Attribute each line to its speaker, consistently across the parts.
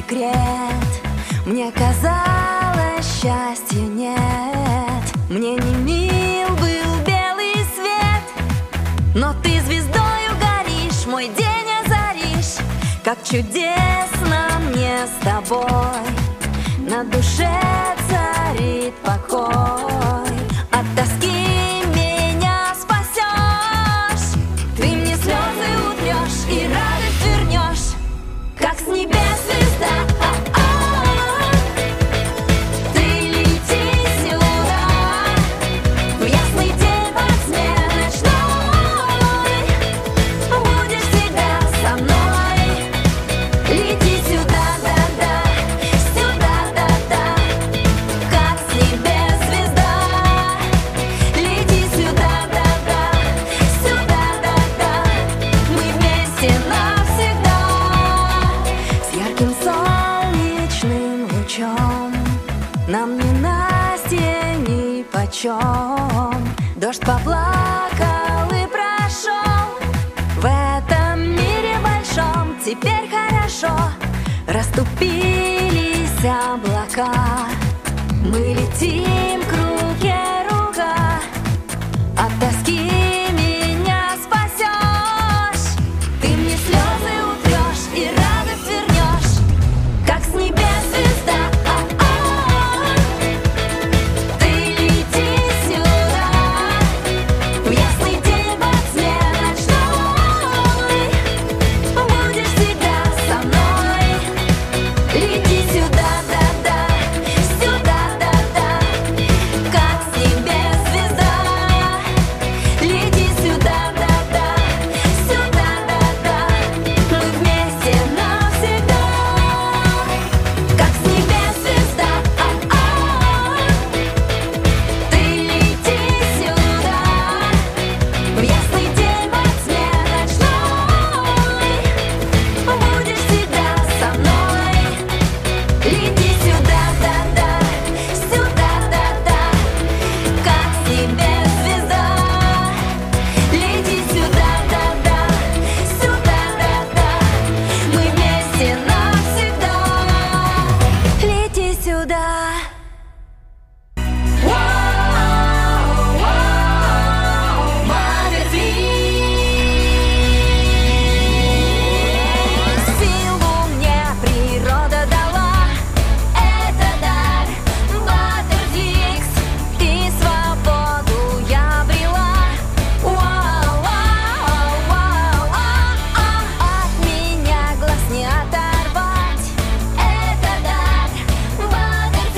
Speaker 1: секрет. Мне казалось, счастья нет. Мне не мил был белый свет, но ты звездою горишь, мой день озаришь. Как чудесно мне с тобой, на душе царит покой. От тоски меня спасешь, ты мне слезы утрешь и радость вернешь, как с небес звезда. Ты лети сюда, в ясный день во тьме ночной, будешь всегда со мной. Лети сюда, да-да, сюда, да-да, как с небес звезда. Лети сюда, да-да, сюда, да-да, мы вместе навсегда. С ярким солнечным лучом нам ни Насте, ни почем. Дождь поплакал и прошел, в этом мире большом теперь хорошо. Расступились облака, мы летим к руке рука. От тоски меня спасешь, ты мне слезы утрешь и радость вернешь, как с небес звезда. Ты лети сюда, в ясный день во тьме ночной, будешь всегда со мной. Лети сюда, да-да, сюда, да-да, как с небес звезда. Лети сюда, да-да, сюда, да-да, мы вместе навсегда, как с небес звезда. Ты лети сюда, в ясный день во тьме ночной, будешь всегда со мной. Лети сюда, да-да, сюда, да-да, как с небес звезда. Лети сюда, да-да, сюда, да-да, мы вместе навсегда. Лети сюда. Силу мне природа дала, это дар Баттерфикс, и свободу я обрела. От меня глаз не оторвать, это дар Баттерфикс,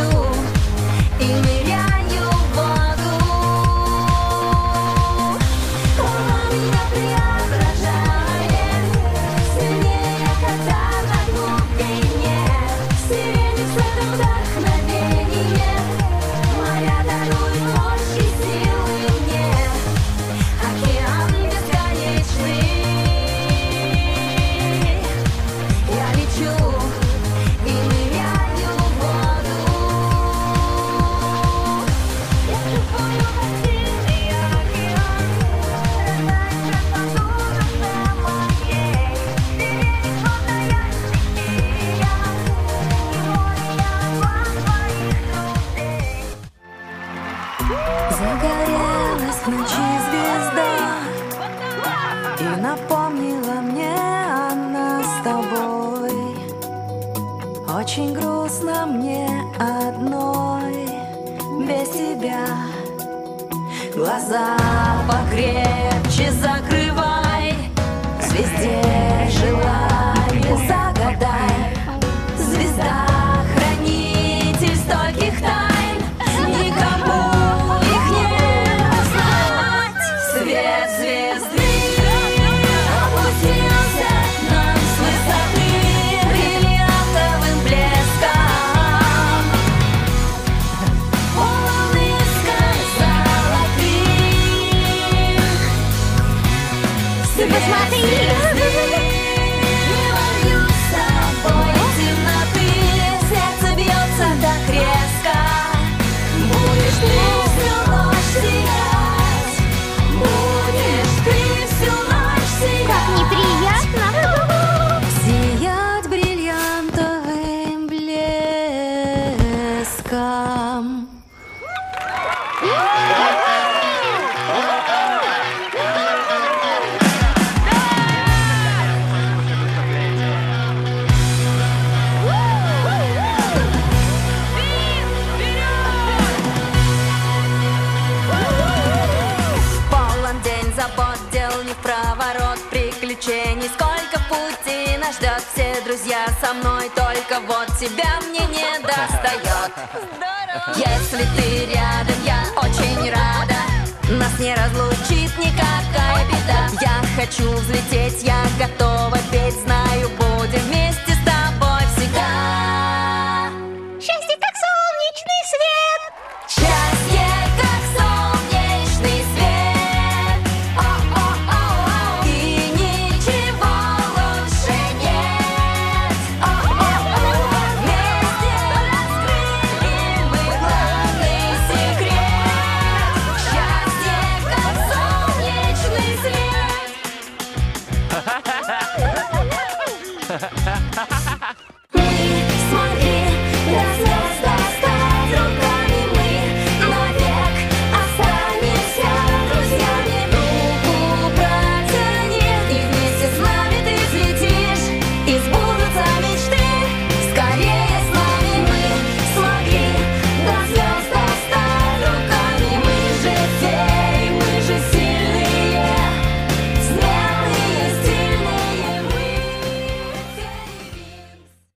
Speaker 1: и ныряю в воду. Луна меня преображает, сильнее, когда на глубине. Сирени светом вдохновение, моря даруют мощь и силы мне. Океан бесконечный, я лечу и ныряю в воду. Я чувствую сильный океан, рождается по душе моей. Сирени сотная стихия, гармония глаз твоих друзей. Загорелась в ночи звезда и напомнила мне она с тобой. Очень грустно мне одной без тебя. Глаза покрепче закрывай, звезде желание загадай. Звезда — хранитель стольких тайн, никому их не узнать. Свет звезды опустился нам с высоты бриллиантовым блеском. Полныском золотых. Посмотри! Не волью с собой темноты, сердце бьется так резко. Будешь ты всю ночь сиять, будешь ты всю ночь сиять.
Speaker 2: Как неприятно!
Speaker 1: Сиять бриллиантовым блеском. Полон день забот, дел не в проворот, приключений сколько в пути нас ждет. Все друзья со мной, только вот тебя мне не достает. Если ты рядом, я очень рада, нас не разлучит никакая беда. Я хочу взлететь, я готова петь, знаю, будем вместе с тобой всегда.
Speaker 2: Счастье, как солнечный свет!
Speaker 1: Счастье, как солнечный свет. О-о-о-о. И ничего лучше нет. О-о-о. Вместе раскрыли мы главный секрет. Счастье, как солнечный свет. Мы, смотри, разлет.